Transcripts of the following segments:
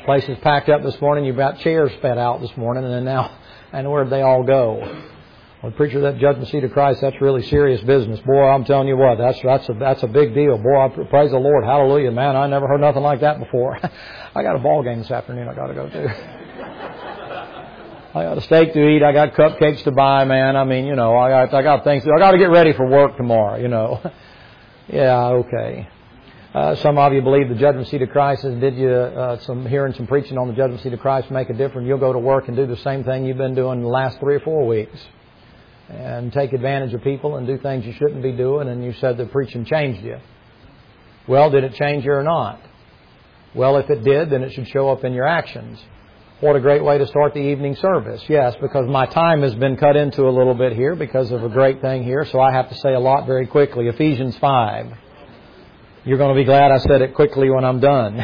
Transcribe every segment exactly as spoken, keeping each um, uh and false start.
Place is packed up this morning. You've got chairs spread out this morning, and then now, and where'd they all go? Well, preacher, that judgment seat of Christ, that's really serious business. Boy, I'm telling you what, that's that's a that's a big deal. Boy, I praise the Lord, hallelujah, man. I never heard nothing like that before. I got a ball game this afternoon I got to go to. I got a steak to eat. I got cupcakes to buy, man. I mean, you know, I got I got things. I got to get ready for work tomorrow. You know. Yeah, okay. Uh, some of you believe the judgment seat of Christ is, did you, uh, some hearing some preaching on the judgment seat of Christ make a difference? You'll go to work and do the same thing you've been doing the last three or four weeks and take advantage of people and do things you shouldn't be doing, and you said the preaching changed you. Well, did it change you or not? Well, if it did, then it should show up in your actions. What a great way to start the evening service. Yes, because my time has been cut into a little bit here because of a great thing here, so I have to say a lot very quickly. Ephesians five. You're going to be glad I said it quickly when I'm done.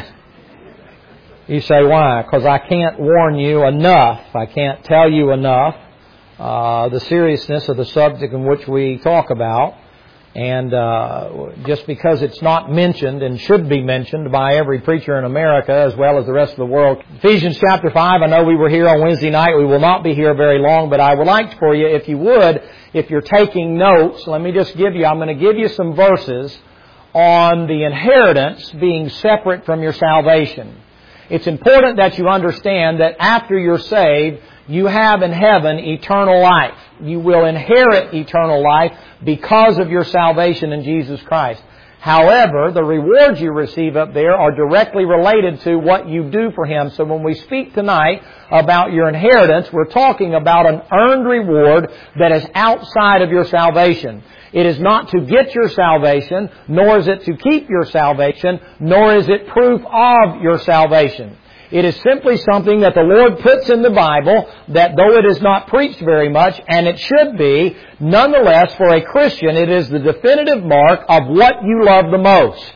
You say, why? Because I can't warn you enough. I can't tell you enough uh, the seriousness of the subject in which we talk about. And uh, just because it's not mentioned and should be mentioned by every preacher in America as well as the rest of the world. Ephesians chapter five, I know we were here on Wednesday night. We will not be here very long, but I would like for you, if you would, if you're taking notes, let me just give you, I'm going to give you some verses on the inheritance being separate from your salvation. It's important that you understand that after you're saved, you have in heaven eternal life. You will inherit eternal life because of your salvation in Jesus Christ. However, the rewards you receive up there are directly related to what you do for Him. So when we speak tonight about your inheritance, we're talking about an earned reward that is outside of your salvation. It is not to get your salvation, nor is it to keep your salvation, nor is it proof of your salvation. It is simply something that the Lord puts in the Bible that though it is not preached very much, and it should be, nonetheless for a Christian it is the definitive mark of what you love the most.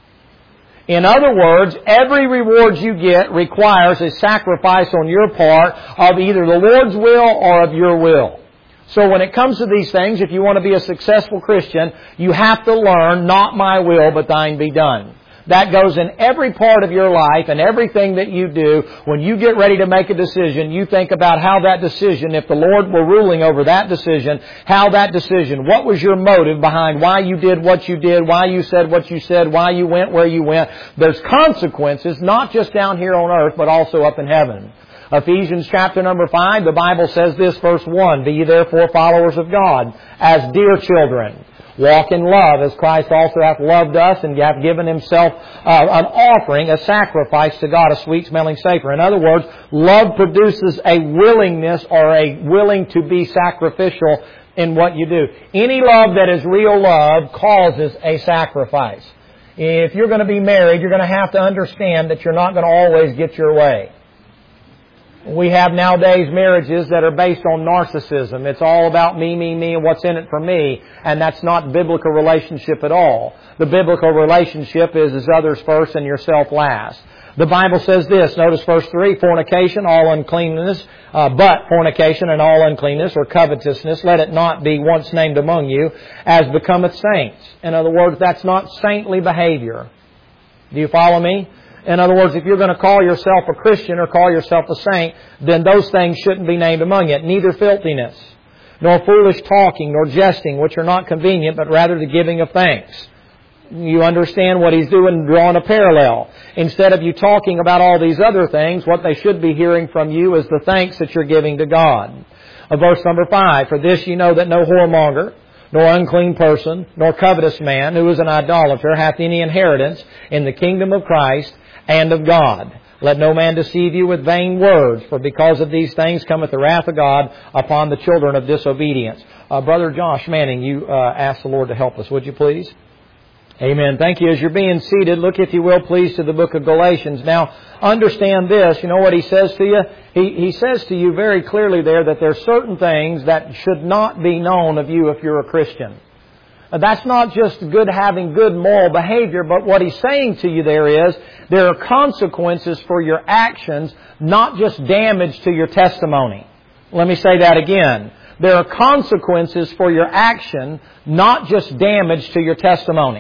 In other words, every reward you get requires a sacrifice on your part of either the Lord's will or of your will. So when it comes to these things, if you want to be a successful Christian, you have to learn, not my will, but thine be done. That goes in every part of your life and everything that you do. When you get ready to make a decision, you think about how that decision, if the Lord were ruling over that decision, how that decision, what was your motive behind why you did what you did, why you said what you said, why you went where you went. There's consequences, not just down here on earth, but also up in heaven. Ephesians chapter number five, the Bible says this, verse one, Be ye therefore followers of God, as dear children. Walk in love, as Christ also hath loved us, and hath given Himself uh, an offering, a sacrifice to God, a sweet-smelling savor. In other words, love produces a willingness or a willing to be sacrificial in what you do. Any love that is real love causes a sacrifice. If you're going to be married, you're going to have to understand that you're not going to always get your way. We have nowadays marriages that are based on narcissism. It's all about me, me, me, and what's in it for me. And that's not biblical relationship at all. The biblical relationship is, is others first and yourself last. The Bible says this, notice verse three, fornication, all uncleanness, uh, but fornication and all uncleanness or covetousness, let it not be once named among you, as becometh saints. In other words, that's not saintly behavior. Do you follow me? In other words, if you're going to call yourself a Christian or call yourself a saint, then those things shouldn't be named among you. Neither filthiness, nor foolish talking, nor jesting, which are not convenient, but rather the giving of thanks. You understand what he's doing, drawing a parallel. Instead of you talking about all these other things, what they should be hearing from you is the thanks that you're giving to God. Uh, verse number five, For this ye know that no whoremonger, nor unclean person, nor covetous man, who is an idolater, hath any inheritance in the kingdom of Christ and of God. Let no man deceive you with vain words, for because of these things cometh the wrath of God upon the children of disobedience. Uh, Brother Josh Manning, you uh, ask the Lord to help us, would you please? Amen. Thank you. As you're being seated, look, if you will, please, to the book of Galatians. Now, understand this. You know what he says to you? He, he says to you very clearly there that there are certain things that should not be known of you if you're a Christian. That's not just good having good moral behavior, but what he's saying to you there is there are consequences for your actions, not just damage to your testimony. Let me say that again. There are consequences for your action, not just damage to your testimony.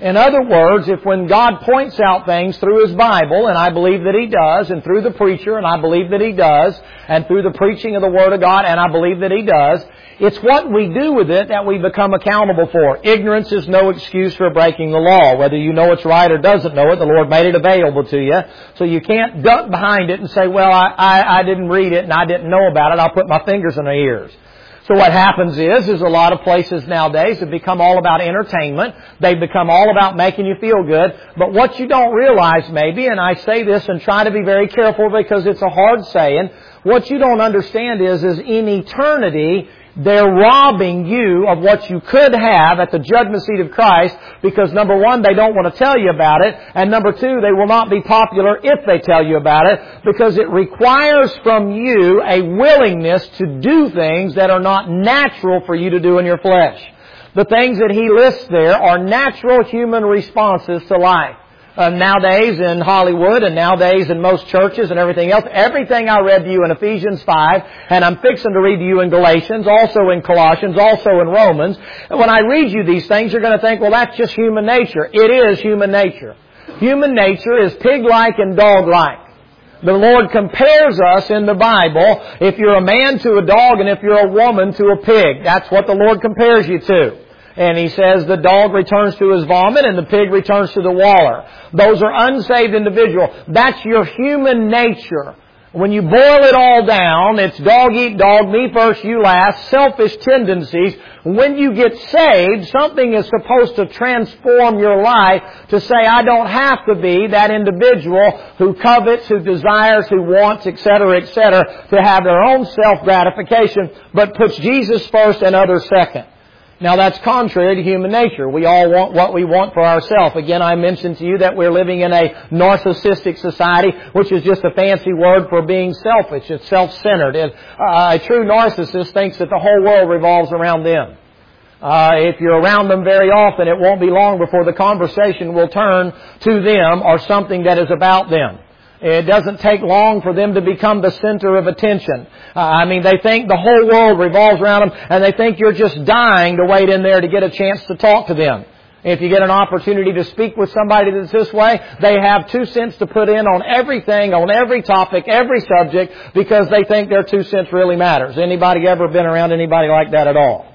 In other words, if when God points out things through His Bible, and I believe that He does, and through the preacher, and I believe that He does, and through the preaching of the Word of God, and I believe that He does, it's what we do with it that we become accountable for. Ignorance is no excuse for breaking the law. Whether you know it's right or doesn't know it, the Lord made it available to you. So you can't duck behind it and say, well, I, I, I didn't read it and I didn't know about it. I'll put my fingers in the ears. So what happens is, is a lot of places nowadays have become all about entertainment. They've become all about making you feel good. But what you don't realize maybe, and I say this and try to be very careful because it's a hard saying, what you don't understand is, is in eternity, they're robbing you of what you could have at the judgment seat of Christ because, number one, they don't want to tell you about it, and number two, they will not be popular if they tell you about it because it requires from you a willingness to do things that are not natural for you to do in your flesh. The things that he lists there are natural human responses to life. Uh, nowadays in Hollywood and nowadays in most churches and everything else, everything I read to you in Ephesians five, and I'm fixing to read to you in Galatians, also in Colossians, also in Romans, and when I read you these things, you're going to think, well, that's just human nature. It is human nature. Human nature is pig-like and dog-like. The Lord compares us in the Bible, if you're a man to a dog and if you're a woman to a pig. That's what the Lord compares you to. And He says the dog returns to his vomit and the pig returns to the waller. Those are unsaved individuals. That's your human nature. When you boil it all down, it's dog eat dog, me first, you last, selfish tendencies. When you get saved, something is supposed to transform your life to say, I don't have to be that individual who covets, who desires, who wants, et cetera, et cetera, to have their own self-gratification, but puts Jesus first and others second. Now that's contrary to human nature. We all want what we want for ourselves. Again, I mentioned to you that we're living in a narcissistic society, which is just a fancy word for being selfish. It's self-centered. And, uh, a true narcissist thinks that the whole world revolves around them. Uh, if you're around them very often, it won't be long before the conversation will turn to them or something that is about them. It doesn't take long for them to become the center of attention. Uh, I mean, they think the whole world revolves around them, and they think you're just dying to wait in there to get a chance to talk to them. If you get an opportunity to speak with somebody that's this way, they have two cents to put in on everything, on every topic, every subject, because they think their two cents really matters. Anybody ever been around anybody like that at all?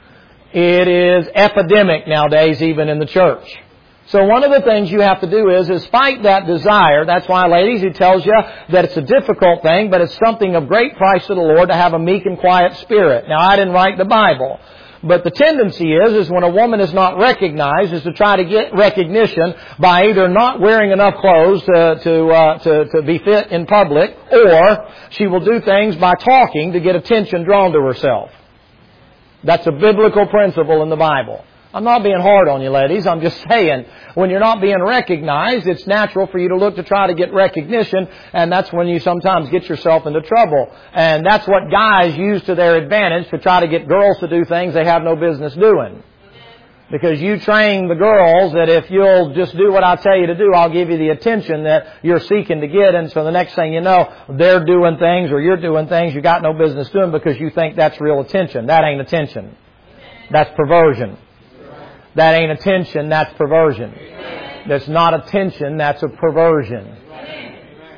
It is epidemic nowadays, even in the church. So one of the things you have to do is, is fight that desire. That's why, ladies, He tells you that it's a difficult thing, but it's something of great price to the Lord to have a meek and quiet spirit. Now, I didn't write the Bible, but the tendency is, is when a woman is not recognized, is to try to get recognition by either not wearing enough clothes to, to, uh, to, to be fit in public, or she will do things by talking to get attention drawn to herself. That's a biblical principle in the Bible. I'm not being hard on you, ladies. I'm just saying, when you're not being recognized, it's natural for you to look to try to get recognition, and that's when you sometimes get yourself into trouble. And that's what guys use to their advantage to try to get girls to do things they have no business doing. Because you train the girls that if you'll just do what I tell you to do, I'll give you the attention that you're seeking to get. And so the next thing you know, they're doing things or you're doing things you got no business doing because you think that's real attention. That ain't attention. That's perversion. That ain't attention, that's perversion. Amen. That's not attention, that's a perversion. Amen.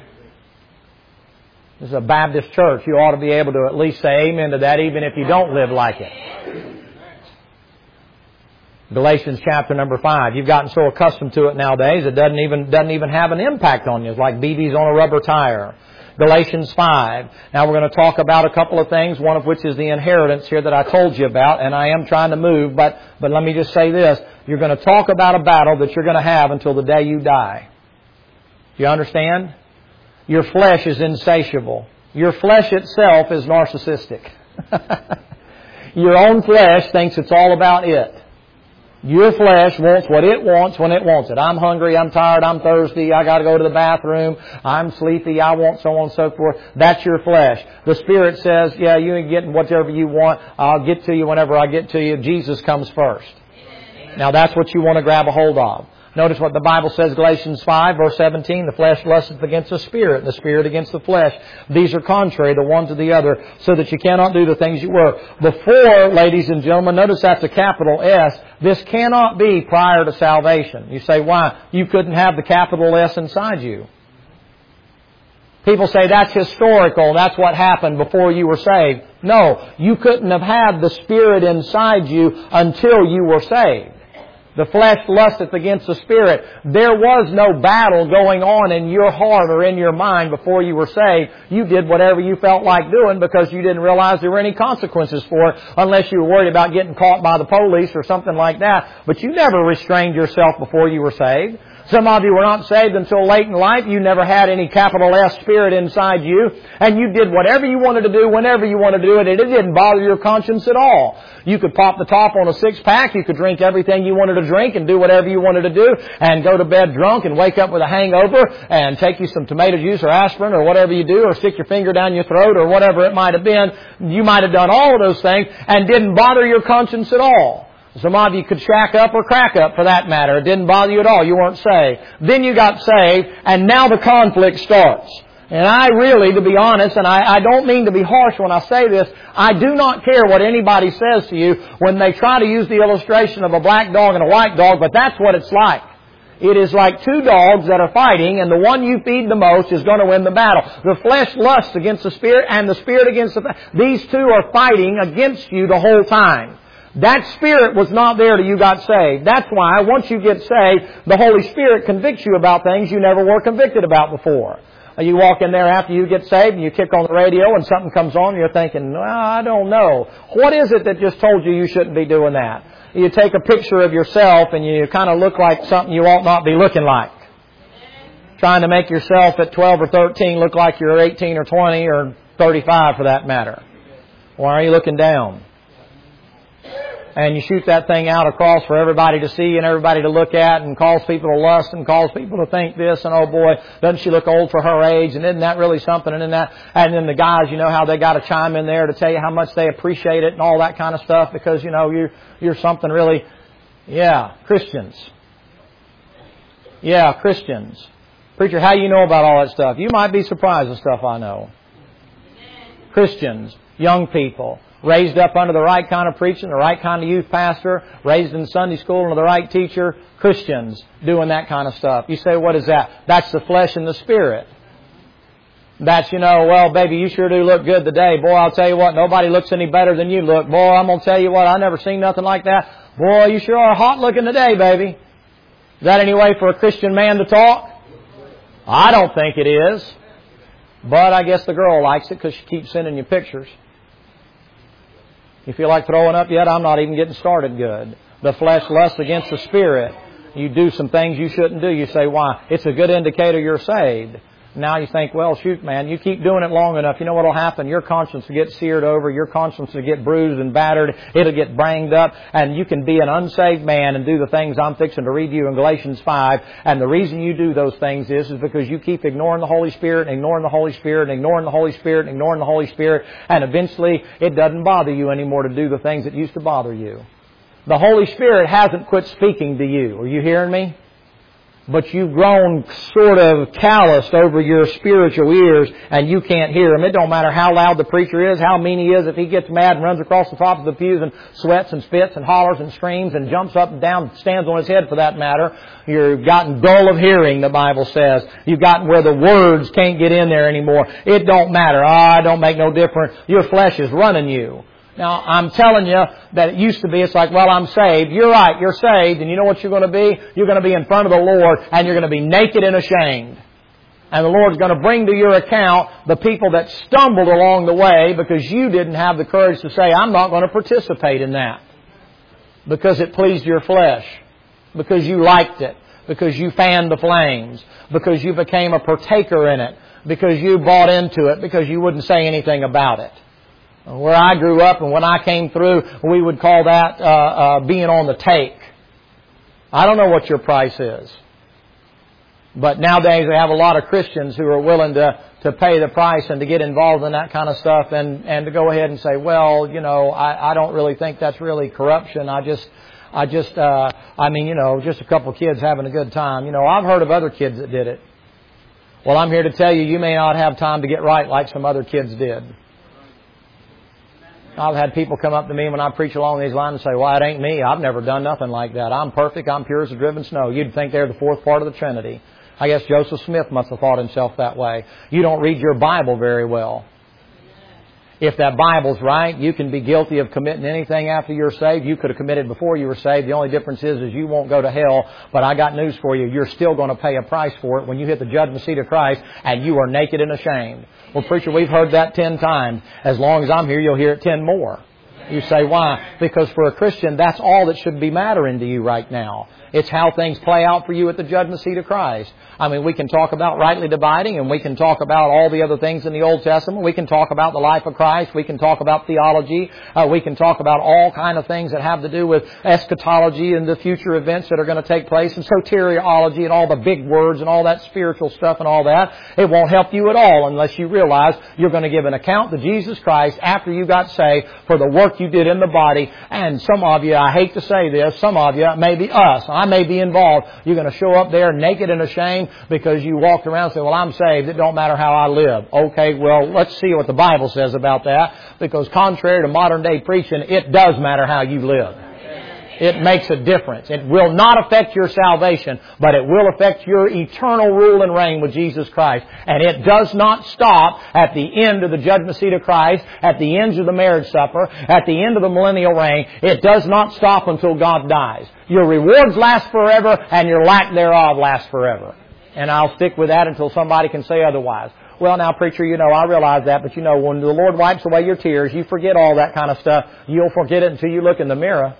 This is a Baptist church. You ought to be able to at least say amen to that, even if you don't live like it. Galatians chapter number five. You've gotten so accustomed to it nowadays, it doesn't even, doesn't even have an impact on you. It's like B Bs on a rubber tire. Galatians five. Now we're going to talk about a couple of things, one of which is the inheritance here that I told you about, and I am trying to move, but, but let me just say this. You're going to talk about a battle that you're going to have until the day you die. Do you understand? Your flesh is insatiable. Your flesh itself is narcissistic. Your own flesh thinks it's all about it. Your flesh wants what it wants when it wants it. I'm hungry, I'm tired, I'm thirsty, I got to go to the bathroom, I'm sleepy, I want so on and so forth. That's your flesh. The Spirit says, yeah, you ain't getting whatever you want. I'll get to you whenever I get to you. Jesus comes first. Now that's what you want to grab a hold of. Notice what the Bible says, Galatians five, verse seventeen, the flesh lusteth against the Spirit, and the Spirit against the flesh. These are contrary the one to the other, so that you cannot do the things you were. Before, ladies and gentlemen, notice that's a capital S, this cannot be prior to salvation. You say, why? You couldn't have the capital S inside you. People say that's historical, that's what happened before you were saved. No, you couldn't have had the Spirit inside you until you were saved. The flesh lusteth against the Spirit. There was no battle going on in your heart or in your mind before you were saved. You did whatever you felt like doing because you didn't realize there were any consequences for it unless you were worried about getting caught by the police or something like that. But you never restrained yourself before you were saved. Some of you were not saved until late in life. You never had any capital S Spirit inside you. And you did whatever you wanted to do whenever you wanted to do it. And it didn't bother your conscience at all. You could pop the top on a six-pack. You could drink everything you wanted to drink and do whatever you wanted to do. And go to bed drunk and wake up with a hangover and take you some tomato juice or aspirin or whatever you do, or stick your finger down your throat or whatever it might have been. You might have done all of those things and didn't bother your conscience at all. Some of you could shack up or crack up for that matter. It didn't bother you at all. You weren't saved. Then you got saved, and now the conflict starts. And I really, to be honest, and I, I don't mean to be harsh when I say this, I do not care what anybody says to you when they try to use the illustration of a black dog and a white dog, but that's what it's like. It is like two dogs that are fighting, and the one you feed the most is going to win the battle. The flesh lusts against the Spirit, and the Spirit against the flesh. These two are fighting against you the whole time. That Spirit was not there till you got saved. That's why once you get saved, the Holy Spirit convicts you about things you never were convicted about before. You walk in there after you get saved and you kick on the radio and something comes on and you're thinking, well, I don't know. What is it that just told you you shouldn't be doing that? You take a picture of yourself and you kind of look like something you ought not be looking like. Trying to make yourself at twelve or thirteen look like you're eighteen or twenty or thirty-five for that matter. Why are you looking down? And you shoot that thing out across for everybody to see and everybody to look at, and cause people to lust and cause people to think this, and oh boy, doesn't she look old for her age, and isn't that really something, and then that, and then the guys, you know how they got to chime in there to tell you how much they appreciate it and all that kind of stuff because, you know, you're, you're something really, yeah, Christians. Yeah, Christians. Preacher, how you know about all that stuff? You might be surprised at stuff I know. Christians, young people, raised up under the right kind of preaching, the right kind of youth pastor, raised in Sunday school under the right teacher, Christians doing that kind of stuff. You say, what is that? That's the flesh and the Spirit. That's, you know, well, baby, you sure do look good today. Boy, I'll tell you what, nobody looks any better than you look. Boy, I'm going to tell you what, I never seen nothing like that. Boy, you sure are hot looking today, baby. Is that any way for a Christian man to talk? I don't think it is. But I guess the girl likes it because she keeps sending you pictures. You feel like throwing up yet? I'm not even getting started good. The flesh lusts against the Spirit. You do some things you shouldn't do. You say, why? It's a good indicator you're saved. Now you think, well, shoot, man, you keep doing it long enough, you know what will happen? Your conscience will get seared over. Your conscience will get bruised and battered. It'll get banged up. And you can be an unsaved man and do the things I'm fixing to read you in Galatians five. And the reason you do those things is, is because you keep ignoring the Holy Spirit and ignoring the Holy Spirit and ignoring the Holy Spirit and ignoring the Holy Spirit. And eventually it doesn't bother you anymore to do the things that used to bother you. The Holy Spirit hasn't quit speaking to you. Are you hearing me? But you've grown sort of calloused over your spiritual ears and you can't hear Him. It don't matter how loud the preacher is, how mean he is. If he gets mad and runs across the top of the pews and sweats and spits and hollers and screams and jumps up and down, stands on his head for that matter, you've gotten dull of hearing, the Bible says. You've gotten where the words can't get in there anymore. It don't matter. Ah, it don't make no difference. Your flesh is running you. Now, I'm telling you that it used to be, it's like, well, I'm saved. You're right, you're saved. And you know what you're going to be? You're going to be in front of the Lord and you're going to be naked and ashamed. And the Lord's going to bring to your account the people that stumbled along the way because you didn't have the courage to say, I'm not going to participate in that. Because it pleased your flesh. Because you liked it. Because you fanned the flames. Because you became a partaker in it. Because you bought into it. Because you wouldn't say anything about it. Where I grew up and when I came through, we would call that uh, uh, being on the take. I don't know what your price is. But nowadays they have a lot of Christians who are willing to, to pay the price and to get involved in that kind of stuff and, and to go ahead and say, well, you know, I, I don't really think that's really corruption. I just, I just, uh, I mean, you know, just a couple of kids having a good time. You know, I've heard of other kids that did it. Well, I'm here to tell you, you may not have time to get right like some other kids did. I've had people come up to me when I preach along these lines and say, well, it ain't me. I've never done nothing like that. I'm perfect. I'm pure as a driven snow. You'd think they're the fourth part of the Trinity. I guess Joseph Smith must have thought himself that way. You don't read your Bible very well. If that Bible's right, you can be guilty of committing anything after you're saved. You could have committed before you were saved. The only difference is, is you won't go to hell. But I got news for you. You're still going to pay a price for it when you hit the judgment seat of Christ and you are naked and ashamed. Well, preacher, we've heard that ten times. As long as I'm here, you'll hear it ten more. You say, why? Because for a Christian, that's all that should be mattering to you right now. It's how things play out for you at the judgment seat of Christ. I mean, we can talk about rightly dividing, and we can talk about all the other things in the Old Testament. We can talk about the life of Christ. We can talk about theology. Uh, we can talk about all kind of things that have to do with eschatology and the future events that are going to take place, and soteriology and all the big words and all that spiritual stuff and all that. It won't help you at all unless you realize you're going to give an account to Jesus Christ after you got saved for the work you did in the body. And some of you, I hate to say this, some of you, maybe us, I may be involved, you're going to show up there naked and ashamed because you walked around and said, well, I'm saved. It don't matter how I live. Okay, well, let's see what the Bible says about that. Because contrary to modern day preaching, it does matter how you live. It makes a difference. It will not affect your salvation, but it will affect your eternal rule and reign with Jesus Christ. And it does not stop at the end of the judgment seat of Christ, at the end of the marriage supper, at the end of the millennial reign. It does not stop until God dies. Your rewards last forever, and your lack thereof lasts forever. And I'll stick with that until somebody can say otherwise. Well, now, preacher, you know, I realize that, but you know, when the Lord wipes away your tears, you forget all that kind of stuff. You'll forget it until you look in the mirror.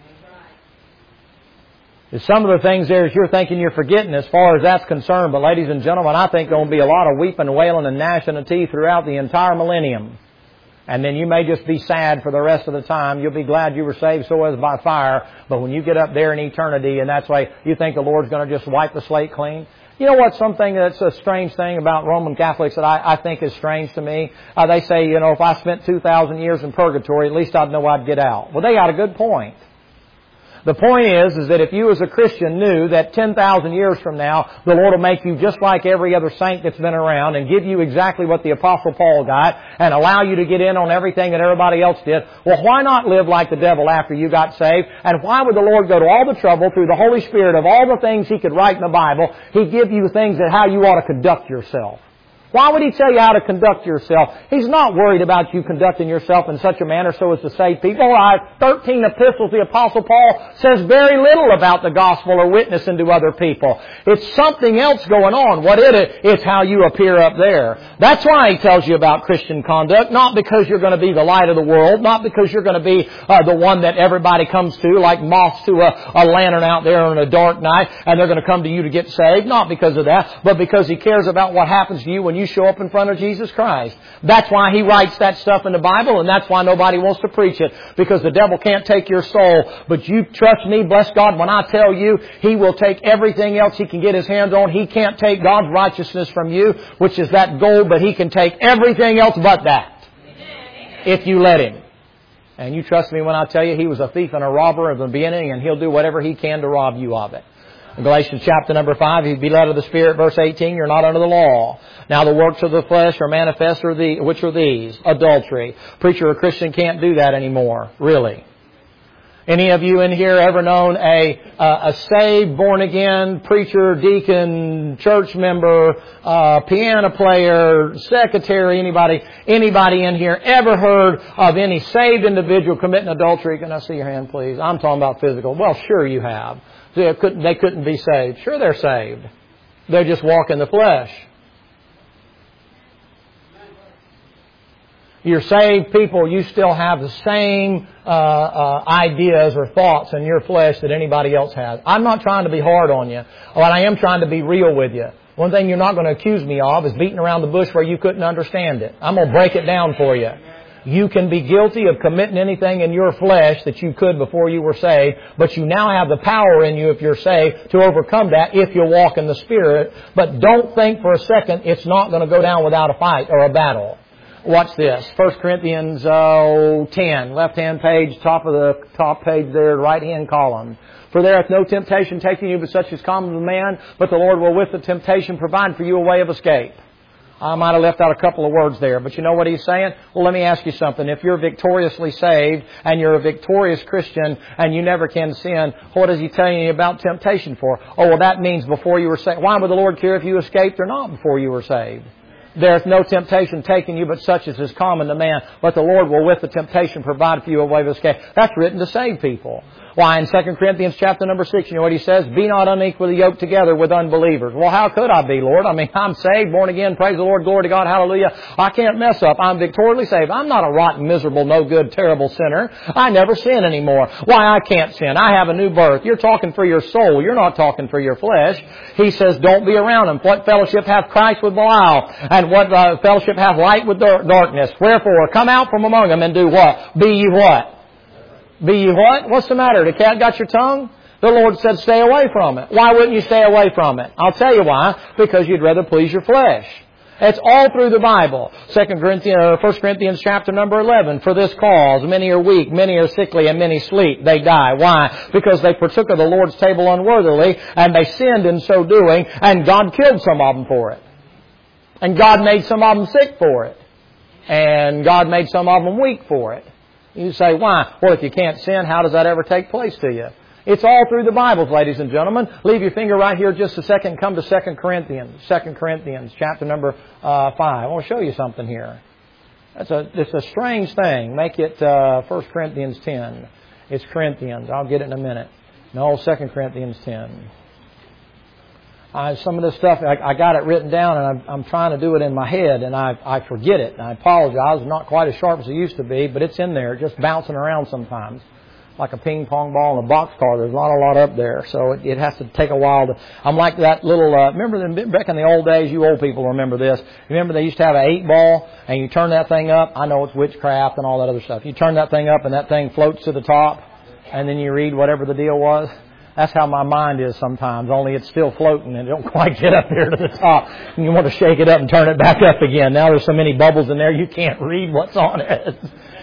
Some of the things there you're thinking you're forgetting as far as that's concerned. But ladies and gentlemen, I think there will be a lot of weeping, wailing, and gnashing of teeth throughout the entire millennium. And then you may just be sad for the rest of the time. You'll be glad you were saved so as by fire. But when you get up there in eternity, and that's why you think the Lord's going to just wipe the slate clean. You know what? Something that's a strange thing about Roman Catholics that I, I think is strange to me. Uh, they say, you know, if I spent two thousand years in purgatory, at least I'd know I'd get out. Well, they got a good point. The point is, is that if you as a Christian knew that ten thousand years from now, the Lord will make you just like every other saint that's been around and give you exactly what the Apostle Paul got and allow you to get in on everything that everybody else did, well, why not live like the devil after you got saved? And why would the Lord go to all the trouble through the Holy Spirit of all the things He could write in the Bible? He'd give you things that how you ought to conduct yourself. Why would He tell you how to conduct yourself? He's not worried about you conducting yourself in such a manner so as to save people. I, thirteen epistles, the Apostle Paul says very little about the gospel or witnessing to other people. It's something else going on. What is it? It's how you appear up there. That's why he tells you about Christian conduct. Not because you're going to be the light of the world. Not because you're going to be uh, the one that everybody comes to like moths to a, a lantern out there on a dark night and they're going to come to you to get saved. Not because of that, but because He cares about what happens to you when you show up in front of Jesus Christ. That's why He writes that stuff in the Bible, and that's why nobody wants to preach it, because the devil can't take your soul. But you trust me, bless God, when I tell you, he will take everything else he can get his hands on. He can't take God's righteousness from you, which is that gold, but he can take everything else but that, if you let him. And you trust me when I tell you, he was a thief and a robber at the beginning, and he'll do whatever he can to rob you of it. In Galatians chapter number five, if you be led of the Spirit, verse eighteen, you're not under the law. Now the works of the flesh are manifest, are the, which are these? Adultery. Preacher or Christian can't do that anymore, really. Any of you in here ever known a uh, a saved, born-again preacher, deacon, church member, uh, piano player, secretary, anybody, anybody in here ever heard of any saved individual committing adultery? Can I see your hand, please? I'm talking about physical. Well, sure you have. They couldn't, they couldn't be saved. Sure they're saved. They just walk in the flesh. You're saved people, you still have the same uh, uh, ideas or thoughts in your flesh that anybody else has. I'm not trying to be hard on you, but I am trying to be real with you. One thing you're not going to accuse me of is beating around the bush where you couldn't understand it. I'm going to break it down for you. You can be guilty of committing anything in your flesh that you could before you were saved, but you now have the power in you, if you're saved, to overcome that if you walk in the Spirit. But don't think for a second it's not going to go down without a fight or a battle. Watch this. First Corinthians uh, ten, left-hand page, top of the top page there, right-hand column. For there hath no temptation taken you but such as common to man, but the Lord will with the temptation provide for you a way of escape. I might have left out a couple of words there, but you know what he's saying? Well, let me ask you something. If you're victoriously saved and you're a victorious Christian and you never can sin, what is he telling you about temptation for? Oh, well, that means before you were saved. Why would the Lord care if you escaped or not before you were saved? There is no temptation taken you but such as is common to man, but the Lord will with the temptation provide for you a way of escape. That's written to save people. Why, in Second Corinthians chapter number six, you know what he says? Be not unequally yoked together with unbelievers. Well, how could I be, Lord? I mean, I'm saved, born again, praise the Lord, glory to God, hallelujah. I can't mess up. I'm victoriously saved. I'm not a rotten, miserable, no good, terrible sinner. I never sin anymore. Why, I can't sin. I have a new birth. You're talking for your soul. You're not talking for your flesh. He says, don't be around them. What fellowship hath Christ with Belial? And what uh, fellowship hath light with darkness? Wherefore, come out from among them and do what? Be ye what? Be ye what? What's the matter? The cat got your tongue? The Lord said stay away from it. Why wouldn't you stay away from it? I'll tell you why. Because you'd rather please your flesh. It's all through the Bible. Second Corinthians, uh, First Corinthians chapter number eleven. For this cause, many are weak, many are sickly, and many sleep. They die. Why? Because they partook of the Lord's table unworthily, and they sinned in so doing, and God killed some of them for it. And God made some of them sick for it. And God made some of them weak for it. You say, why? Well, if you can't sin, how does that ever take place to you? It's all through the Bible, ladies and gentlemen. Leave your finger right here just a second. Come to Second Corinthians. Second Corinthians, chapter number uh, five. I want to show you something here. That's a, it's a strange thing. Make it uh, First Corinthians ten. It's Corinthians. I'll get it in a minute. No, Second Corinthians ten. I, some of this stuff, I, I got it written down, and I'm, I'm trying to do it in my head, and I, I forget it. And I apologize. I'm not quite as sharp as it used to be, but it's in there, just bouncing around sometimes. Like a ping pong ball in a boxcar. There's not a lot up there, so it, it has to take a while to... I'm like that little... Uh, remember the, back in the old days, you old people remember this. Remember they used to have an eight ball, and you turn that thing up. I know it's witchcraft and all that other stuff. You turn that thing up, and that thing floats to the top, and then you read whatever the deal was. That's how my mind is sometimes, only it's still floating and it don't quite get up there to the top. And you want to shake it up and turn it back up again. Now there's so many bubbles in there you can't read what's on it.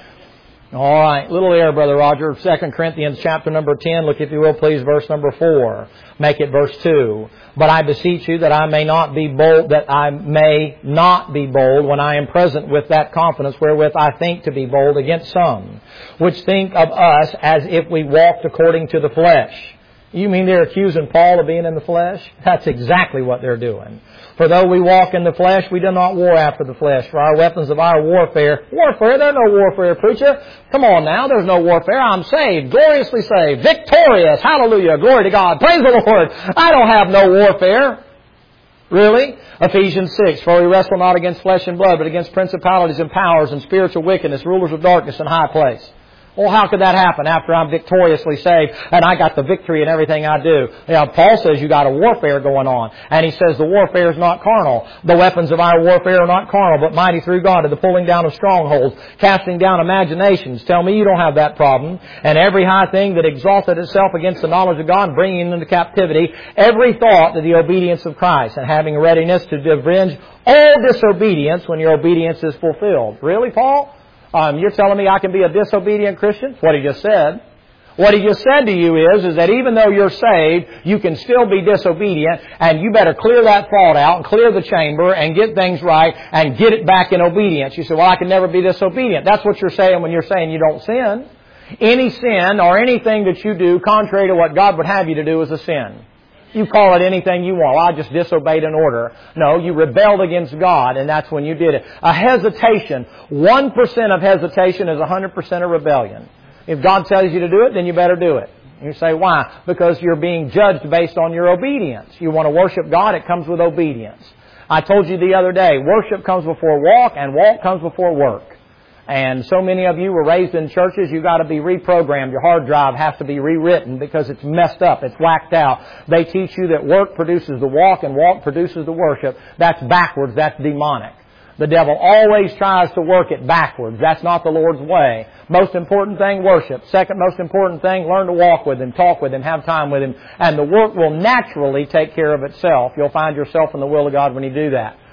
All right, little error, Brother Roger. Second Corinthians chapter number ten, look if you will please, verse number four. Make it verse two. But I beseech you that I may not be bold, that I may not be bold when I am present with that confidence wherewith I think to be bold against some, which think of us as if we walked according to the flesh. You mean they're accusing Paul of being in the flesh? That's exactly what they're doing. For though we walk in the flesh, we do not war after the flesh. For our weapons of our warfare... Warfare? There's no warfare, preacher. Come on now, there's no warfare. I'm saved, gloriously saved, victorious. Hallelujah, glory to God. Praise the Lord. I don't have no warfare. Really? Ephesians six, for we wrestle not against flesh and blood, but against principalities and powers and spiritual wickedness, rulers of darkness in high place. Well, how could that happen after I'm victoriously saved and I got the victory in everything I do? You know, Paul says you got a warfare going on. And he says the warfare is not carnal. The weapons of our warfare are not carnal, but mighty through God to the pulling down of strongholds, casting down imaginations. Tell me you don't have that problem. And every high thing that exalted itself against the knowledge of God, bringing into captivity every thought to the obedience of Christ, and having readiness to avenge all disobedience when your obedience is fulfilled. Really, Paul? Um, you're telling me I can be a disobedient Christian? That's what he just said. What he just said to you is, is that even though you're saved, you can still be disobedient, and you better clear that thought out and clear the chamber and get things right and get it back in obedience. You say, well, I can never be disobedient. That's what you're saying when you're saying you don't sin. Any sin or anything that you do contrary to what God would have you to do is a sin. You call it anything you want. Well, I just disobeyed an order. No, you rebelled against God, and that's when you did it. A hesitation, one percent of hesitation is one hundred percent of rebellion. If God tells you to do it, then you better do it. You say, why? Because you're being judged based on your obedience. You want to worship God, it comes with obedience. I told you the other day, worship comes before walk, and walk comes before work. And so many of you were raised in churches, you've got to be reprogrammed. Your hard drive has to be rewritten because it's messed up. It's whacked out. They teach you that work produces the walk and walk produces the worship. That's backwards. That's demonic. The devil always tries to work it backwards. That's not the Lord's way. Most important thing, worship. Second most important thing, learn to walk with Him, talk with Him, have time with Him. And the work will naturally take care of itself. You'll find yourself in the will of God when you do that.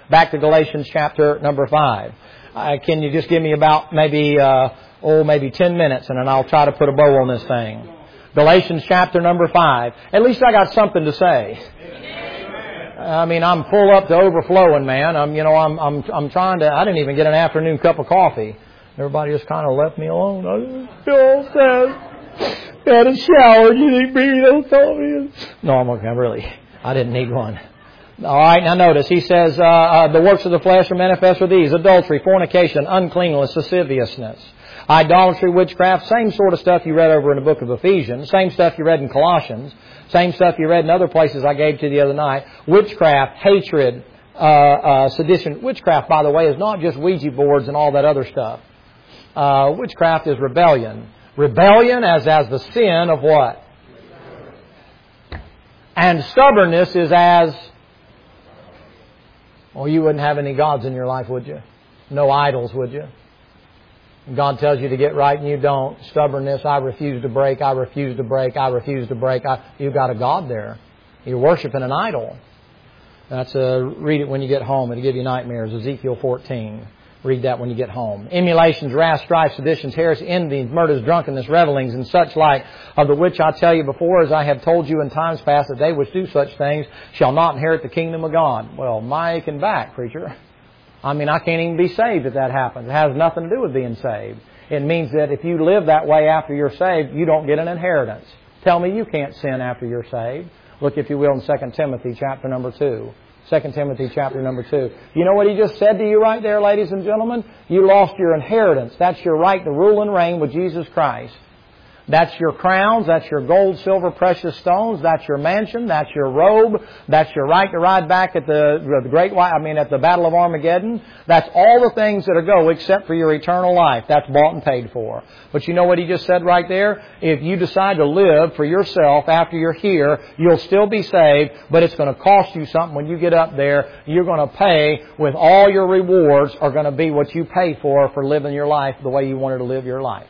Back to Galatians chapter number five. Uh, can you just give me about maybe, uh, oh, maybe ten minutes, and then I'll try to put a bow on this thing. Galatians chapter number five. At least I got something to say. I mean, I'm full up to overflowing, man. I'm, you know, I'm, I'm, I'm trying to. I didn't even get an afternoon cup of coffee. Everybody just kind of left me alone. I feel sad. Had a shower. You didn't bring me those coffee. No, I'm okay. Really, I didn't need one. All right, now notice, he says, uh, uh, the works of the flesh are manifest are these: adultery, fornication, uncleanness, lasciviousness, idolatry, witchcraft, same sort of stuff you read over in the book of Ephesians, same stuff you read in Colossians, same stuff you read in other places I gave to you the other night. Witchcraft, hatred, uh, uh, sedition. Witchcraft, by the way, is not just Ouija boards and all that other stuff. Uh, witchcraft is rebellion. Rebellion as, as the sin of what? And stubbornness is as... Well, you wouldn't have any gods in your life, would you? No idols, would you? God tells you to get right and you don't. Stubbornness, I refuse to break, I refuse to break, I refuse to break. I, you've got a God there. You're worshiping an idol. That's a, read it when you get home. It'll give you nightmares. Ezekiel fourteen. Read that when you get home. Emulations, wrath, strife, seditions, heresy, envyings, murders, drunkenness, revelings, and such like, of the which I tell you before, as I have told you in times past, that they which do such things shall not inherit the kingdom of God. Well, Mike and back, preacher. I mean, I can't even be saved if that happens. It has nothing to do with being saved. It means that if you live that way after you're saved, you don't get an inheritance. Tell me you can't sin after you're saved. Look, if you will, in Second Timothy chapter number two. Second Timothy chapter number two. You know what he just said to you right there, ladies and gentlemen? You lost your inheritance. That's your right to rule and reign with Jesus Christ. That's your crowns. That's your gold, silver, precious stones. That's your mansion. That's your robe. That's your right to ride back at the, the great, I mean, at the Battle of Armageddon. That's all the things that are go except for your eternal life. That's bought and paid for. But you know what he just said right there? If you decide to live for yourself after you're here, you'll still be saved, but it's going to cost you something when you get up there. You're going to pay with all your rewards are going to be what you pay for for living your life the way you wanted to live your life.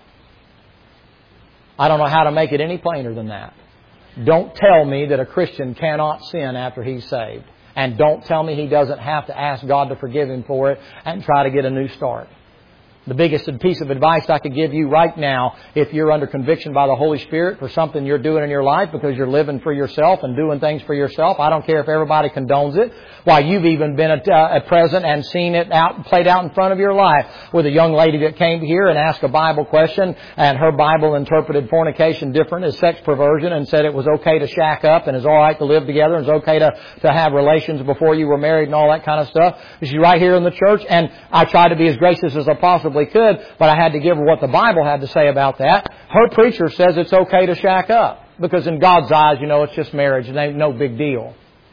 I don't know how to make it any plainer than that. Don't tell me that a Christian cannot sin after he's saved. And don't tell me he doesn't have to ask God to forgive him for it and try to get a new start. The biggest piece of advice I could give you right now, if you're under conviction by the Holy Spirit for something you're doing in your life because you're living for yourself and doing things for yourself, I don't care if everybody condones it. Why, you've even been at, uh, at present and seen it out, played out in front of your life with a young lady that came here and asked a Bible question, and her Bible interpreted fornication different as sex perversion and said it was okay to shack up and it's all right to live together and it's okay to, to have relations before you were married and all that kind of stuff. She's right here in the church, and I tried to be as gracious as I possibly could, but I had to give her what the Bible had to say about that. Her preacher says it's okay to shack up because in God's eyes, you know, it's just marriage. It ain't no big deal.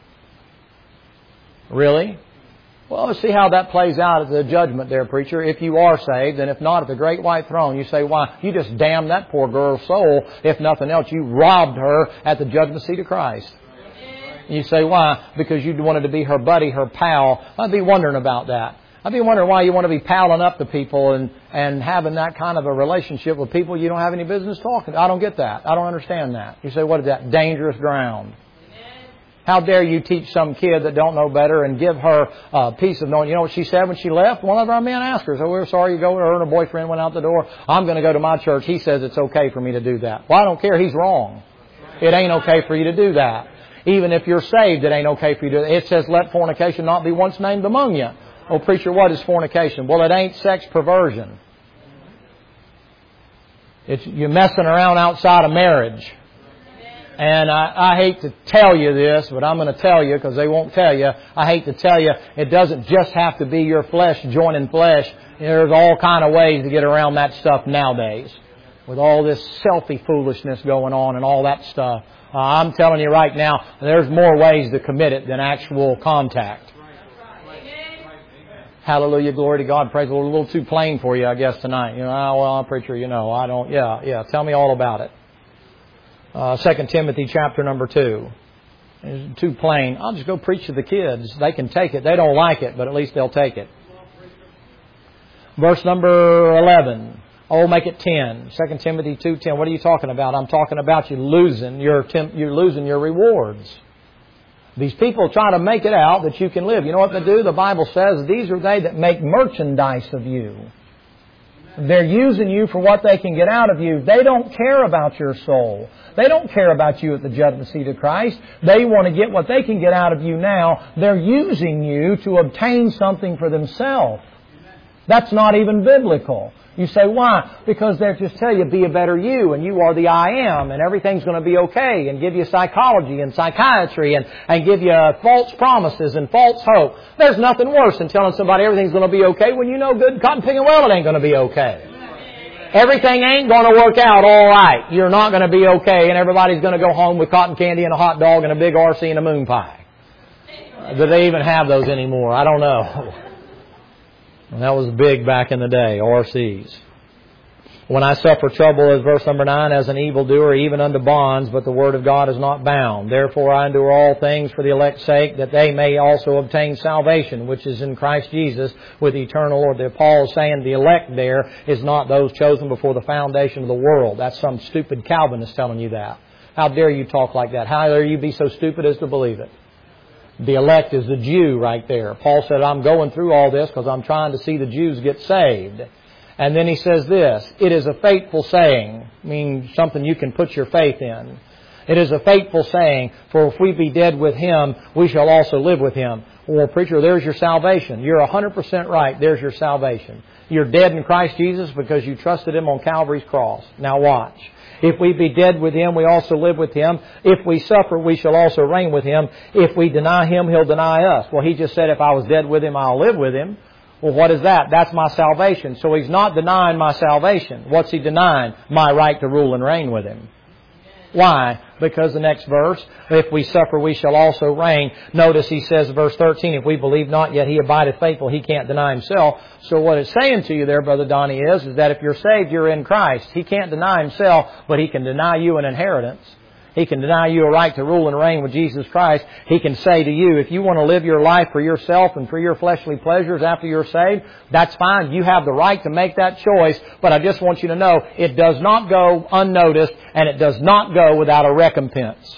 Really? Well, let's see how that plays out at the judgment there, preacher, if you are saved. And if not, at the great white throne, you say, why, you just damned that poor girl's soul. If nothing else, you robbed her at the judgment seat of Christ. You say, why? Because you wanted to be her buddy, her pal. I'd be wondering about that. I'd be wondering why you want to be palling up to people and, and having that kind of a relationship with people you don't have any business talking to. I don't get that. I don't understand that. You say, what is that? Dangerous ground. How dare you teach some kid that don't know better and give her a piece of knowing. You know what she said when she left? One of our men asked her, so we're sorry you go. Her and her boyfriend went out the door. I'm going to go to my church. He says it's okay for me to do that. Well, I don't care. He's wrong. It ain't okay for you to do that. Even if you're saved, it ain't okay for you to do that. It says let fornication not be once named among you. Oh, preacher, what is fornication? Well, it ain't sex perversion. It's you're messing around outside of marriage. And I, I hate to tell you this, but I'm going to tell you because they won't tell you. I hate to tell you, it doesn't just have to be your flesh joining flesh. There's all kind of ways to get around that stuff nowadays. With all this selfie foolishness going on and all that stuff. Uh, I'm telling you right now, there's more ways to commit it than actual contact. Hallelujah, glory to God. Praise the Lord. A little too plain for you, I guess, tonight. You know, oh, well, preacher, you know, I don't, yeah, yeah. Tell me all about it. Uh, Second Timothy chapter number two. It's too plain. I'll just go preach to the kids. They can take it. They don't like it, but at least they'll take it. Verse number eleven. Oh, make it ten. Second Timothy two ten. What are you talking about? I'm talking about you losing your, you're losing your rewards. These people try to make it out that you can live. You know what they do? The Bible says, these are they that make merchandise of you. They're using you for what they can get out of you. They don't care about your soul. They don't care about you at the judgment seat of Christ. They want to get what they can get out of you now. They're using you to obtain something for themselves. That's not even biblical. You say, why? Because they just tell you, be a better you, and you are the I am, and everything's going to be okay, and give you psychology and psychiatry, and, and give you false promises and false hope. There's nothing worse than telling somebody everything's going to be okay when you know good cotton picking well it ain't going to be okay. Everything ain't going to work out all right. You're not going to be okay, and everybody's going to go home with cotton candy and a hot dog and a big R C and a moon pie. Do they even have those anymore? I don't know. And that was big back in the day, R Cs. When I suffer trouble, as verse number nine, as an evildoer, even unto bonds, but the word of God is not bound. Therefore I endure all things for the elect's sake, that they may also obtain salvation, which is in Christ Jesus, with eternal Lord. Paul is saying the elect there is not those chosen before the foundation of the world. That's some stupid Calvinist telling you that. How dare you talk like that? How dare you be so stupid as to believe it? The elect is the Jew right there. Paul said, I'm going through all this because I'm trying to see the Jews get saved. And then he says this, it is a faithful saying, meaning something you can put your faith in. It is a faithful saying, for if we be dead with Him, we shall also live with Him. Well, preacher, there's your salvation. You're one hundred percent right. There's your salvation. You're dead in Christ Jesus because you trusted Him on Calvary's cross. Now watch. If we be dead with Him, we also live with Him. If we suffer, we shall also reign with Him. If we deny Him, He'll deny us. Well, He just said, if I was dead with Him, I'll live with Him. Well, what is that? That's my salvation. So He's not denying my salvation. What's He denying? My right to rule and reign with Him. Why? Because the next verse, if we suffer, we shall also reign. Notice he says, verse thirteen, if we believe not, yet He abideth faithful. He can't deny Himself. So what it's saying to you there, Brother Donnie, is, is that if you're saved, you're in Christ. He can't deny Himself, but He can deny you an inheritance. He can deny you a right to rule and reign with Jesus Christ. He can say to you, if you want to live your life for yourself and for your fleshly pleasures after you're saved, that's fine. You have the right to make that choice. But I just want you to know, it does not go unnoticed, and it does not go without a recompense.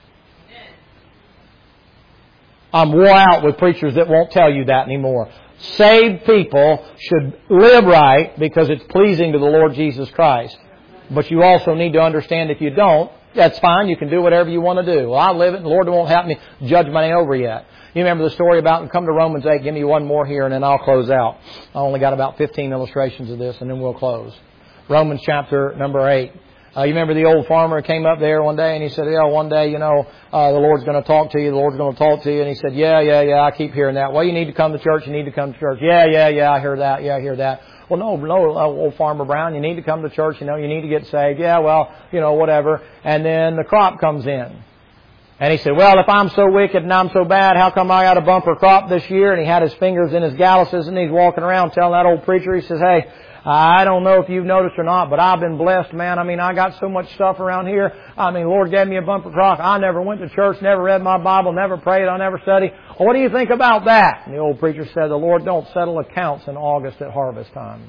I'm wore out with preachers that won't tell you that anymore. Saved people should live right because it's pleasing to the Lord Jesus Christ. But you also need to understand if you don't, that's fine. You can do whatever you want to do. Well, I'll live it, and the Lord won't help me. Judgment ain't over yet. You remember the story about, come to Romans eight, give me one more here, and then I'll close out. I only got about fifteen illustrations of this, and then we'll close. Romans chapter number eight. Uh, you remember the old farmer came up there one day, and he said, yeah, one day, you know, uh, the Lord's going to talk to you. The Lord's going to talk to you. And he said, yeah, yeah, yeah, I keep hearing that. Well, you need to come to church. You need to come to church. Yeah, yeah, yeah, I hear that. Yeah, I hear that. Well, no, no, old Farmer Brown, you need to come to church, you know, you need to get saved. Yeah, well, you know, whatever. And then the crop comes in. And he said, well, if I'm so wicked and I'm so bad, how come I got a bumper crop this year? And he had his fingers in his galluses and he's walking around telling that old preacher, he says, hey, I don't know if you've noticed or not, but I've been blessed, man. I mean, I got so much stuff around here. I mean, Lord gave me a bumper crop. I never went to church, never read my Bible, never prayed, I never studied. What do you think about that? And the old preacher said, the Lord don't settle accounts in August at harvest time.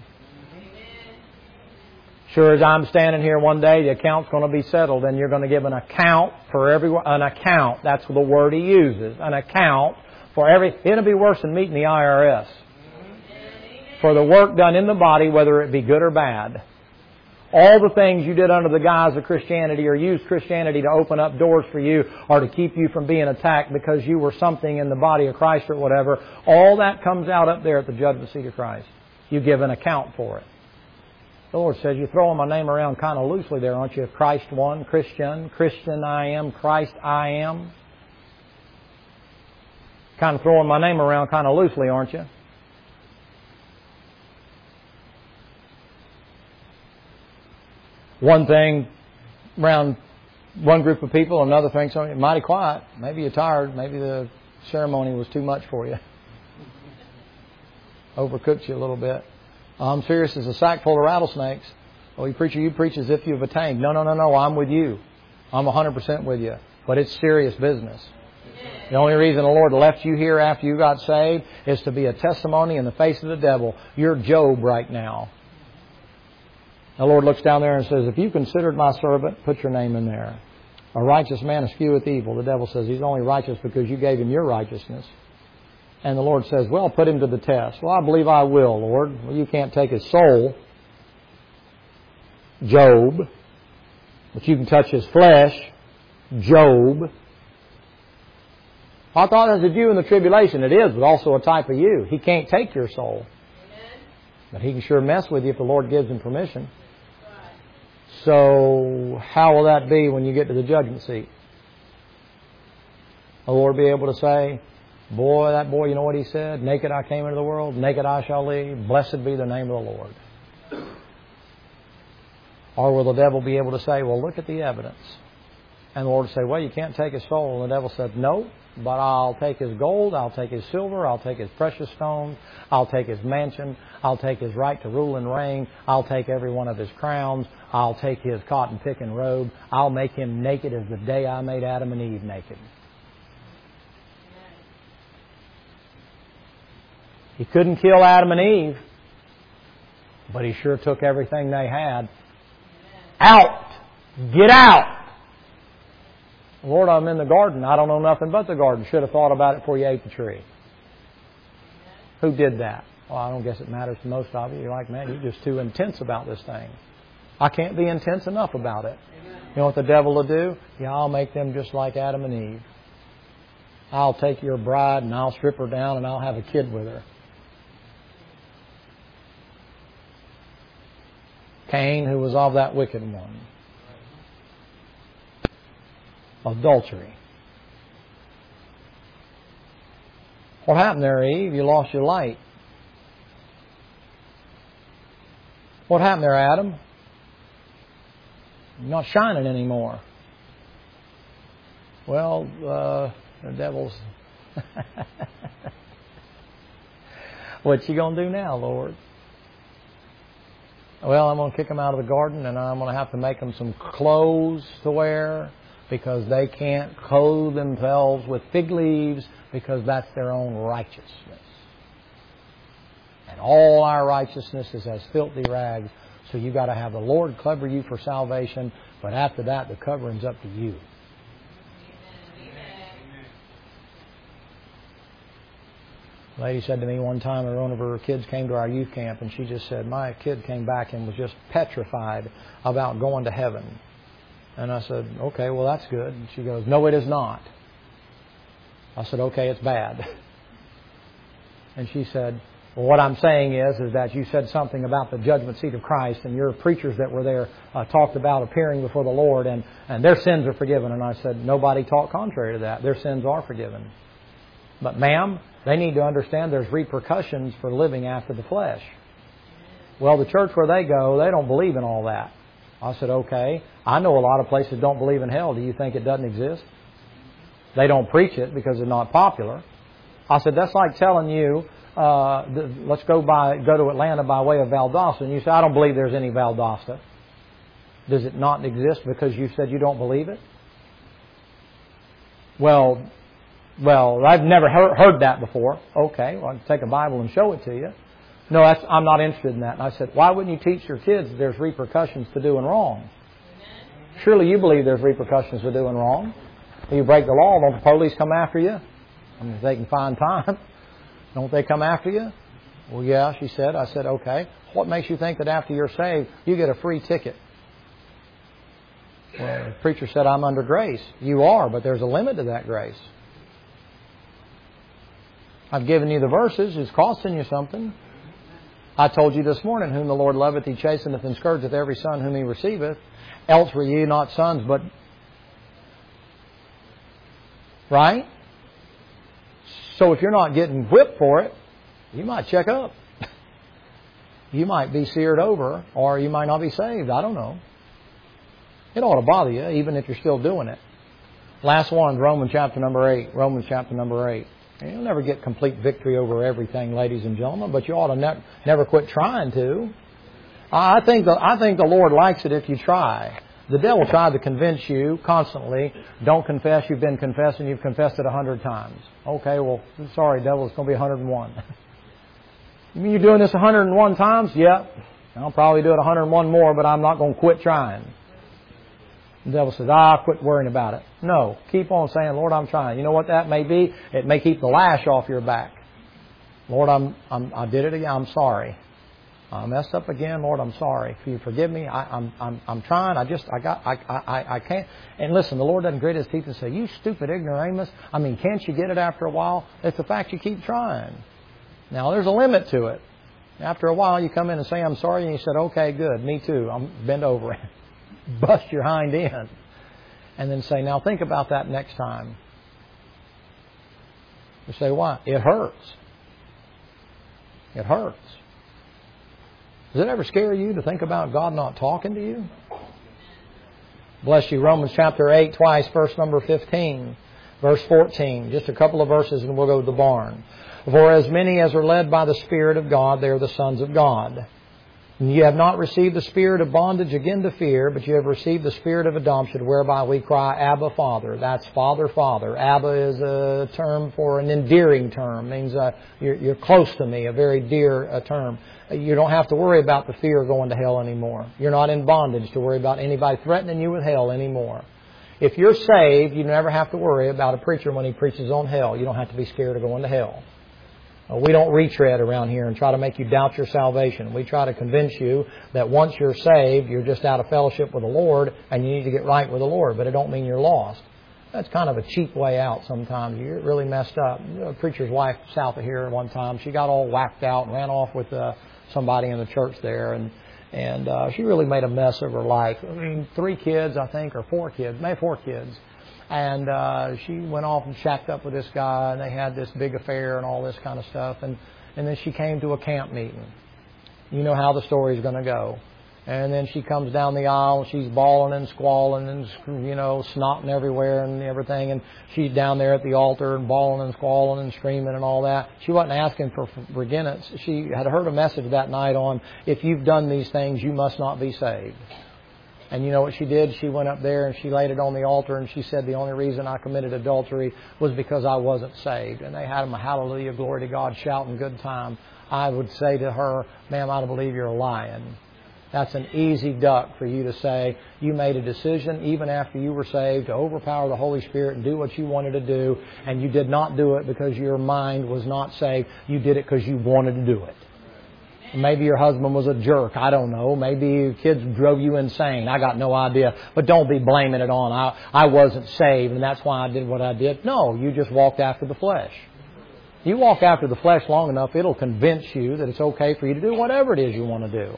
Sure as I'm standing here one day, the account's going to be settled, and you're going to give an account for every, an account. That's the word he uses. An account for every, it'll be worse than meeting the I R S. For the work done in the body, whether it be good or bad. All the things you did under the guise of Christianity or used Christianity to open up doors for you or to keep you from being attacked because you were something in the body of Christ or whatever, all that comes out up there at the judgment seat of Christ. You give an account for it. The Lord says, you're throwing my name around kind of loosely there, aren't you? Christ one, Christian, Christian I am, Christ I am. Kind of throwing my name around kind of loosely, aren't you? One thing around one group of people, another thing, something mighty quiet. Maybe you're tired. Maybe the ceremony was too much for you. Overcooked you a little bit. I'm serious as a sack full of rattlesnakes. Well, you preacher, you preach as if you've attained. No, no, no, no. I'm with you. I'm one hundred percent with you. But it's serious business. The only reason the Lord left you here after you got saved is to be a testimony in the face of the devil. You're Job right now. The Lord looks down there and says, if you considered my servant, put your name in there. A righteous man escheweth evil. The devil says he's only righteous because you gave him your righteousness. And the Lord says, well, put him to the test. Well, I believe I will, Lord. Well, you can't take his soul, Job. But you can touch his flesh, Job. I thought as a Jew in the tribulation, it is, but also a type of you. He can't take your soul. Amen. But he can sure mess with you if the Lord gives him permission. Right. So how will that be when you get to the judgment seat? The Lord be able to say, boy, that boy, you know what he said? Naked I came into the world, naked I shall leave. Blessed be the name of the Lord. Or will the devil be able to say, well, look at the evidence. And the Lord will say, well, you can't take his soul. And the devil said, no, but I'll take his gold, I'll take his silver, I'll take his precious stones, I'll take his mansion, I'll take his right to rule and reign, I'll take every one of his crowns, I'll take his cotton picking robe, I'll make him naked as the day I made Adam and Eve naked. He couldn't kill Adam and Eve, but he sure took everything they had. Out! Get out! Lord, I'm in the garden. I don't know nothing but the garden. Should have thought about it before you ate the tree. Who did that? Well, I don't guess it matters to most of you. You're like, man, you're just too intense about this thing. I can't be intense enough about it. You know what the devil will do? Yeah, I'll make them just like Adam and Eve. I'll take your bride and I'll strip her down and I'll have a kid with her. Cain, who was of that wicked one. Adultery. What happened there, Eve? You lost your light. What happened there, Adam? You're not shining anymore. Well, uh, the devil's... What you going to do now, Lord? Well, I'm going to kick them out of the garden and I'm going to have to make them some clothes to wear because they can't clothe themselves with fig leaves because that's their own righteousness. And all our righteousness is as filthy rags. So you've got to have the Lord cover you for salvation, but after that the covering's up to you. A lady said to me one time, one of her kids came to our youth camp, and she just said, my kid came back and was just petrified about going to heaven. And I said, okay, well, that's good. And she goes, no, it is not. I said, okay, it's bad. And she said, well, what I'm saying is, is that you said something about the judgment seat of Christ, and your preachers that were there uh, talked about appearing before the Lord, and, and their sins are forgiven. And I said, nobody taught contrary to that. Their sins are forgiven. But, ma'am, they need to understand there's repercussions for living after the flesh. Well, the church where they go, they don't believe in all that. I said, okay. I know a lot of places don't believe in hell. Do you think it doesn't exist? They don't preach it because it's not popular. I said, that's like telling you, uh, let's go by go to Atlanta by way of Valdosta. And you say, I don't believe there's any Valdosta. Does it not exist because you said you don't believe it? Well... Well, I've never heard that before. Okay, well, I can take a Bible and show it to you. No, that's, I'm not interested in that. And I said, why wouldn't you teach your kids there's repercussions to doing wrong? Amen. Surely you believe there's repercussions to doing wrong. If you break the law, don't the police come after you? I mean, if they can find time, don't they come after you? Well, yeah, she said. I said, okay. What makes you think that after you're saved, you get a free ticket? Well, the preacher said, I'm under grace. You are, but there's a limit to that grace. I've given you the verses. It's costing you something. I told you this morning, whom the Lord loveth, He chasteneth and scourgeth every son whom He receiveth. Else were ye not sons, but... Right? So if you're not getting whipped for it, you might check up. You might be seared over, or you might not be saved. I don't know. It ought to bother you, even if you're still doing it. Last one, Romans chapter number eight. Romans chapter number eight. You'll never get complete victory over everything, ladies and gentlemen, but you ought to ne- never quit trying to. I think the, I think the Lord likes it if you try. The devil tried to convince you constantly, don't confess, you've been confessing, you've confessed it a hundred times. Okay, well, sorry, devil, it's going to be a hundred and one. You mean you're doing this a hundred and one times? Yep. I'll probably do it a hundred and one more, but I'm not going to quit trying. The devil says, ah, quit worrying about it. No. Keep on saying, Lord, I'm trying. You know what that may be? It may keep the lash off your back. Lord, I'm, I'm, I did it again. I'm sorry. I messed up again. Lord, I'm sorry. Can you forgive me? I, I'm, I'm, I'm trying. I just, I got, I, I, I can't. And listen, the Lord doesn't grit His teeth and say, you stupid ignoramus. I mean, can't you get it after a while? It's the fact you keep trying. Now, there's a limit to it. After a while, you come in and say, I'm sorry. And you said, okay, good. Me too. I'm bend over and bust your hind end. And then say, now think about that next time. You say, why? It hurts. It hurts. Does it ever scare you to think about God not talking to you? Bless you. Romans chapter eight, twice, verse number fifteen. Verse fourteen. Just a couple of verses and we'll go to the barn. For as many as are led by the Spirit of God, they are the sons of God. And you have not received the spirit of bondage again to fear, but you have received the spirit of adoption, whereby we cry, Abba, Father. That's Father, Father. Abba is a term for an endearing term. It means uh, you're, you're close to me, a very dear uh, term. You don't have to worry about the fear of going to hell anymore. You're not in bondage to worry about anybody threatening you with hell anymore. If you're saved, you never have to worry about a preacher when he preaches on hell. You don't have to be scared of going to hell. We don't retread around here and try to make you doubt your salvation. We try to convince you that once you're saved, you're just out of fellowship with the Lord and you need to get right with the Lord, but it don't mean you're lost. That's kind of a cheap way out sometimes. You're really messed up. A preacher's wife south of here one time, she got all whacked out and ran off with uh, somebody in the church there, and and uh, she really made a mess of her life. I mean, three kids, I think, or four kids, maybe four kids. And uh, she went off and shacked up with this guy, and they had this big affair and all this kind of stuff. And, and then she came to a camp meeting. You know how the story's going to go. And then she comes down the aisle, and she's bawling and squalling and, you know, snotting everywhere and everything. And she's down there at the altar and bawling and squalling and screaming and all that. She wasn't asking for forgiveness. She had heard a message that night on, if you've done these things, you must not be saved. And you know what she did? She went up there and she laid it on the altar and she said, the only reason I committed adultery was because I wasn't saved. And they had them a hallelujah, glory to God, shouting good time. I would say to her, ma'am, I don't believe you're lying. That's an easy duck for you to say. You made a decision even after you were saved to overpower the Holy Spirit and do what you wanted to do. And you did not do it because your mind was not saved. You did it because you wanted to do it. Maybe your husband was a jerk. I don't know. Maybe your kids drove you insane. I got no idea. But don't be blaming it on, I, I wasn't saved and that's why I did what I did. No, you just walked after the flesh. You walk after the flesh long enough, it'll convince you that it's okay for you to do whatever it is you want to do.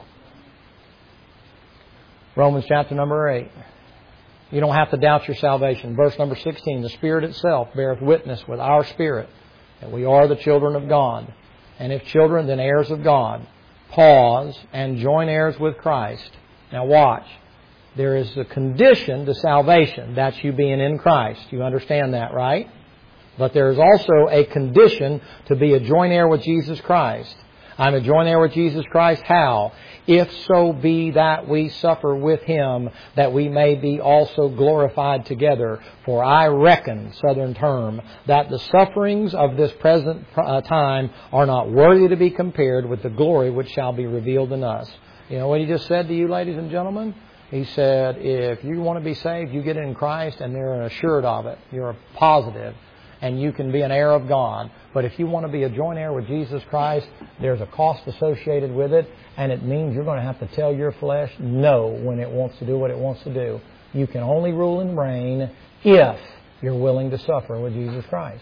Romans chapter number eight. You don't have to doubt your salvation. Verse number sixteen. The Spirit itself beareth witness with our spirit that we are the children of God. And if children, then heirs of God. Pause and join heirs with Christ. Now watch. There is a condition to salvation. That's you being in Christ. You understand that, right? But there is also a condition to be a joint heir with Jesus Christ. I'm a joint heir with Jesus Christ. How? If so be that we suffer with Him, that we may be also glorified together. For I reckon, southern term, that the sufferings of this present uh, time are not worthy to be compared with the glory which shall be revealed in us. You know what He just said to you, ladies and gentlemen? He said, if you want to be saved, you get in Christ and they're assured of it. You're positive. And you can be an heir of God. But if you want to be a joint heir with Jesus Christ, there's a cost associated with it. And it means you're going to have to tell your flesh no when it wants to do what it wants to do. You can only rule and reign if you're willing to suffer with Jesus Christ.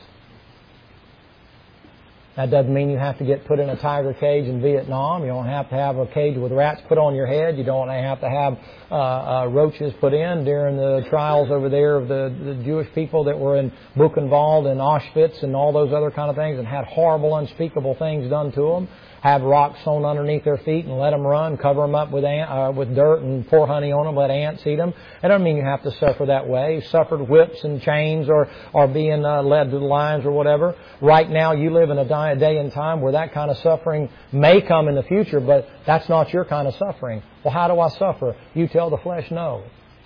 That doesn't mean you have to get put in a tiger cage in Vietnam. You don't have to have a cage with rats put on your head. You don't have to have uh, uh, roaches put in during the trials over there of the, the Jewish people that were in Buchenwald and Auschwitz and all those other kind of things and had horrible, unspeakable things done to them. Have rocks thrown underneath their feet and let them run, cover them up with ant, uh, with dirt and pour honey on them, let ants eat them. It doesn't mean you have to suffer that way. You suffered whips and chains or, or being uh, led to the lions or whatever. Right now you live in a day and time where that kind of suffering may come in the future, but that's not your kind of suffering. Well, how do I suffer? You tell the flesh no.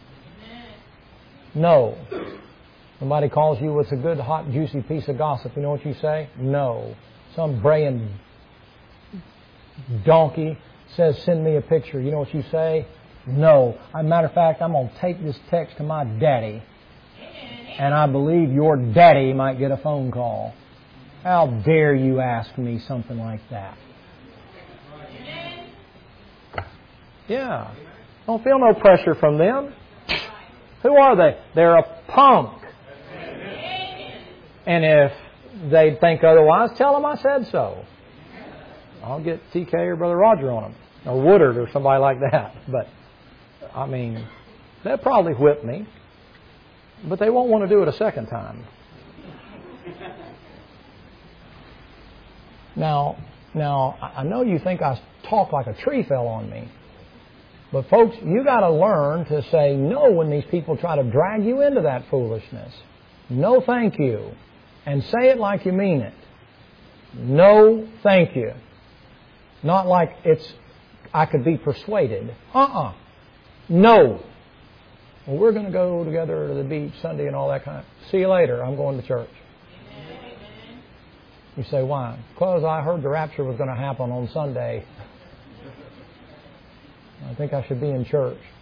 No. Somebody calls you with a good, hot, juicy piece of gossip. You know what you say? No. Some braying donkey says, send me a picture. You know what you say? No. As a matter of fact, I'm going to take this text to my daddy. And I believe your daddy might get a phone call. How dare you ask me something like that? Yeah. Don't feel no pressure from them. Who are they? They're a punk. And if they think otherwise, tell them I said so. I'll get T K or Brother Roger on them. Or Woodard or somebody like that. But, I mean, they'll probably whip me. But they won't want to do it a second time. Now, now I know you think I talk like a tree fell on me. But folks, you got to learn to say no when these people try to drag you into that foolishness. No, thank you. And say it like you mean it. No, thank you. Not like it's, I could be persuaded. Uh-uh. No. Well, we're going to go together to the beach Sunday and all that kind of... See you later. I'm going to church. Amen. You say, why? Because I heard the rapture was going to happen on Sunday. I think I should be in church.